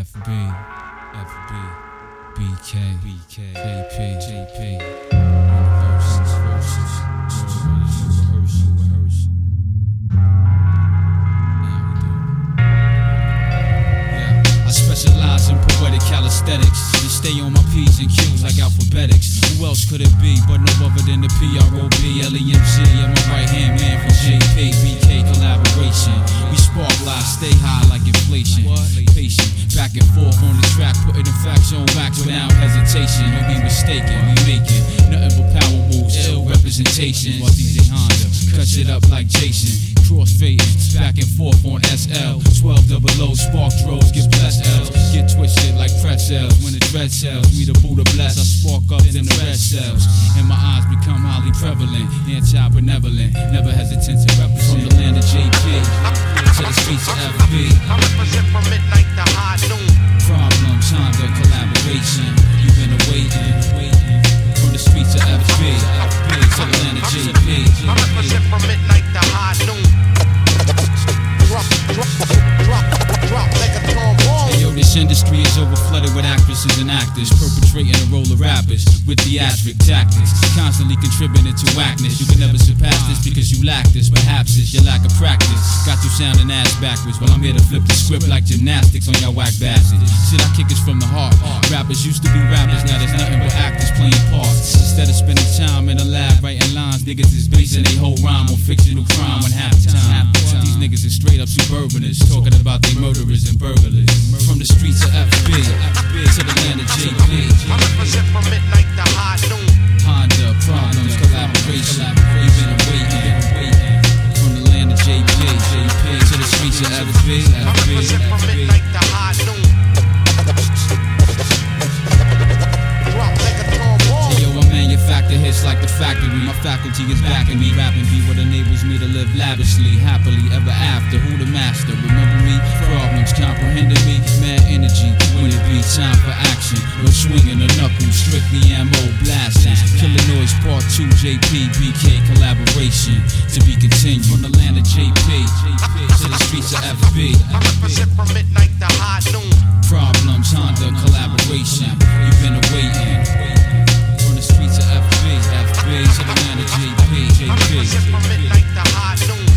FB, BK, JP. I specialize in poetic calisthenics and stay on my P's and Q's like alphabetics. Who else could it be but no other than the PROBLEMG? I'm a right-hand man for JP, BK collaboration. We spark live, stay high like inflation. Patient, back and forth on the track, putting the facts on wax without hesitation. Don't be mistaken, we make it nothing but power moves, ill representation. While DJ Honda cuts it up like Jason. Crossfading, back and forth on SL. 1200 spark droves, get blessed L's. Get twisted like pretzels. When the dread sells, me the Buddha bless. I spark up in the red cells, and my eyes become highly prevalent. Anti-benevolent, never hesitant to represent. From the land of JP to the streets of FB. I represent from midnight to high noon. Problems, Honda collaboration. You've been awaiting. From the streets of FB to the land of JP. I represent from midnight to high noon. Drop like a trombone. Hey, yo, this industry is overflooded with actresses and actors perpetrating the role of rappers with theatric tactics, constantly contributing to whackness. You can never surpass this because you lack this. Perhaps it's your lack of practice got you sounding ass backwards. While I'm here to flip the script like gymnastics on y'all whack bastards. Shit, I kick us from the heart. Rappers used to be rappers, now there's nothing but actors playing parts. Instead of spending time in a lab writing lines, niggas is basing their whole rhyme on fictional crime when half the time. These niggas is straight up suburbanists, talking about they murderers and burglars. From the streets of FB to the land of JP. I represent from midnight to high noon. Honda, problems, collaboration. You've been waiting. From the land of JP to the streets of FB. I represent from midnight to high noon. Drop like a trombone. Yo, I manufacture hits like the factory. My faculty is backing me. Rapping be what enables me to live lavishly, happily ever after. Who the master? Remember me? Problems comprehending me. Mad energy when it be time for action. No swinging the knuckles, strictly ammo blasting. Killer Noise Part 2, JP, BK collaboration. To be continued from the land of JP to the streets of FB. I represent from midnight to high noon. Problems, Honda collaboration. You've been awaiting. From the streets of FB to the land of JP. I represent from midnight to high noon.